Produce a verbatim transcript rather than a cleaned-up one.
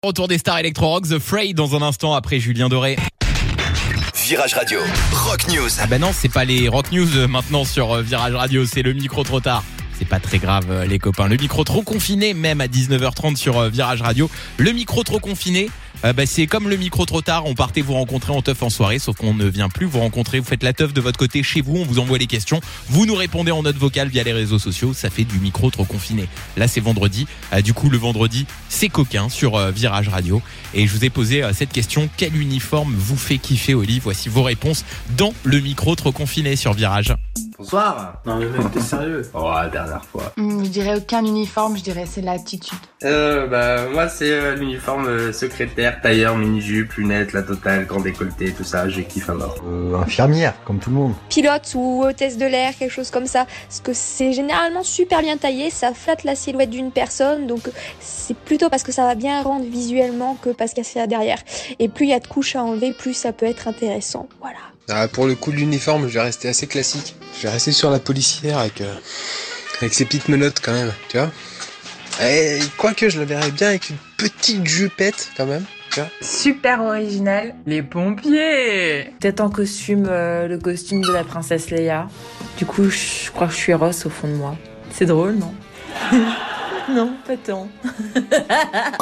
Retour des stars électro-rock, The Fray dans un instant après Julien Doré. Virage Radio, Rock News. Ah bah non, c'est pas les Rock News euh, maintenant sur euh, Virage Radio, c'est le micro trop tard. C'est pas très grave euh, les copains. Le micro trop confiné, même à dix-neuf heures trente sur euh, Virage Radio. Le micro trop confiné, euh, bah, c'est comme le micro trop tard. On partait vous rencontrer en teuf en soirée, sauf qu'on ne vient plus vous rencontrer. Vous faites la teuf de votre côté chez vous, on vous envoie les questions. Vous nous répondez en note vocale via les réseaux sociaux. Ça fait du micro trop confiné. Là c'est vendredi. Euh, du coup le vendredi c'est coquin sur euh, Virage Radio. Et je vous ai posé euh, cette question. Quel uniforme vous fait kiffer Oli? Voici vos réponses dans le micro trop confiné sur Virage. Bonsoir. Non mais mec, t'es sérieux? Oh, la dernière fois. Mmh, je dirais aucun uniforme, je dirais c'est l'attitude. Euh, bah, moi c'est euh, l'uniforme euh, secrétaire, tailleur, mini-jupe, lunettes, la totale, grand décolleté, tout ça, j'ai kiffé à mort. Euh, infirmière, comme tout le monde. Pilote ou hôtesse de l'air, quelque chose comme ça. Parce que c'est généralement super bien taillé, ça flatte la silhouette d'une personne, donc c'est plutôt parce que ça va bien rendre visuellement que parce qu'il y a derrière. Et plus il y a de couches à enlever, plus ça peut être intéressant. Voilà. Ah, pour le coup de l'uniforme, je vais rester assez classique. Je vais rester sur la policière avec, euh, avec ses petites menottes quand même, tu vois. Et quoique je le verrais bien avec une petite jupette quand même, tu vois. Super original, les pompiers. Peut-être en costume, euh, le costume de la princesse Leia. Du coup, je crois que je suis Ross au fond de moi. C'est drôle, non? Non, pas tant.